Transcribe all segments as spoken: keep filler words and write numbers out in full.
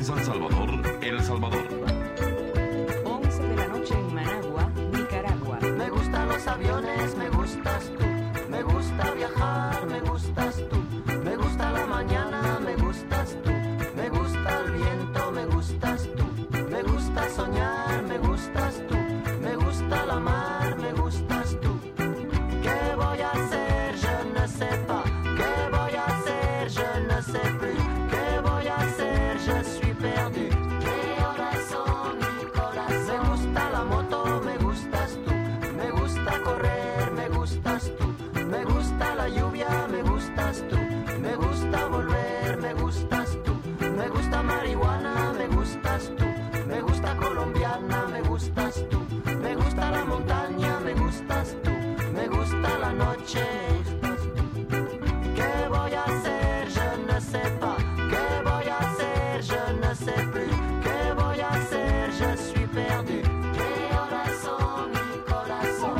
San Salvador, El Salvador. once de la noche en Managua, Nicaragua. Me gustan los aviones, me gustas tú. Me gusta viajar, me gustas tú. Me gusta la mañana, me gustas tú. Me gusta el viento, me gustas tú. Me gusta soñar, me gustas tú. Me gusta la mar, me gustas tú. ¿Qué voy a hacer? Je ne sais pas. ¿Qué voy a hacer? Je ne sais plus. ¿Qué voy a hacer? Je suis perdu. ¿Qué horas son, mi corazón? Me gusta la moto, me gustas tú. Me gusta correr, me gustas tú. Me gusta la lluvia, me gustas tú. Me gusta volver, me gustas tú. Me gusta marihuana, me gustas tú. Me gusta colombiana, me gustas tú. Me gusta la montaña, me gustas tú. Me gusta la noche, me gustas tú. ¿Qué voy a hacer? Je ne sais pas. ¿Qué voy a hacer? Je ne sais plus. ¿Qué voy a hacer? Je suis perdu. ¿Qué horas son, mi corazón?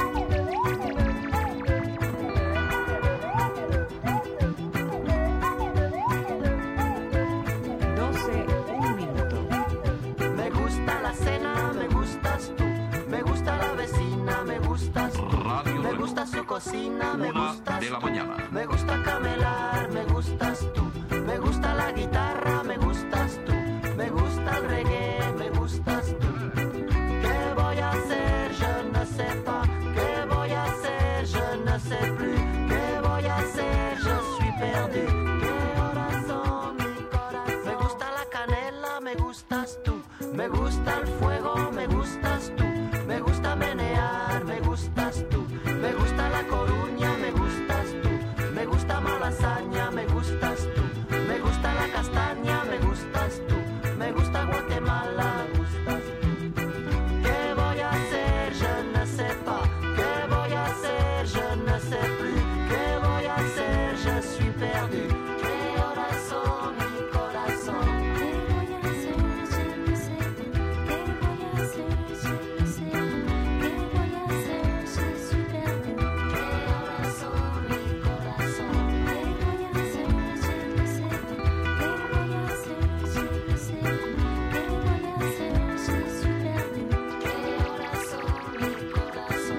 doce, un minuto. Me gusta la cena, me gustas tú. Me gusta la vecina, me gustas tú. Radio Me Reloj. gusta su cocina, me Una gustas de la tú. mañana. Me gusta camelar, me gustas tú. Me gusta la guitarra, me gustas tú. Me gusta el reggae, me gustas tú. ¿Qué voy a hacer? Je ne sais pas. ¿Qué voy a hacer? Je ne sais plus. ¿Qué voy a hacer? Je suis perdu. ¿Qué horas son, mi corazón? Me gusta la canela, me gustas tú. Me gusta el fuego, me gustas tú. Me gusta menear, me gustas tú. Me gusta la Coruña, me gustas tú. Me gusta Malasaña, me gustas tú. Me gusta la castaña, me gustas tú. Me gusta Guatemala, me gustas tú. ¿Qué voy a hacer? Je ne sais pas. ¿Qué voy a hacer? Je ne sais plus. ¿Qué voy a hacer? Je suis perdu. ¿Qué horas son, mi corazón? ¿Qué voy a hacer? Je ne sais pas. ¿Qué voy a hacer? Je ne sais pas. ¿Qué voy a hacer? Je suis perdu. ¿Qué horas son, mi corazón? ¿Qué voy a hacer? Je ne sais pas. ¿Qué voy a hacer? Je ne sais pas. ¿Qué voy a hacer? Je suis perdu. ¿Qué horas son, mi corazón?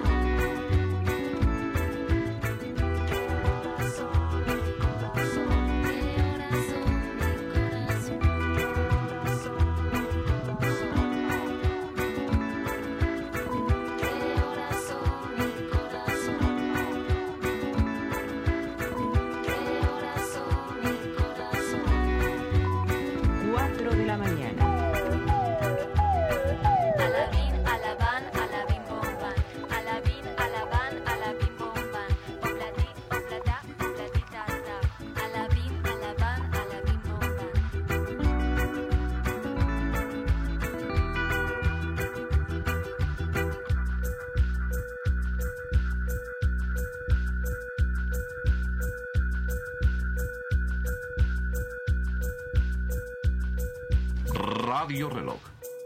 cuatro de la mañana. Alabín, alabán, alabín, bombán. Alabín, alabán, alabín, bombán. Oblatí, oblatá, oblatita, ta. Alabín, alabán, alabín, bombán. Radio Reloj.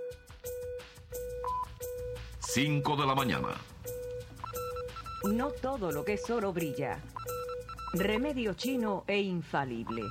cinco de la mañana. No todo lo que es oro brilla. Remedio chino e infalible.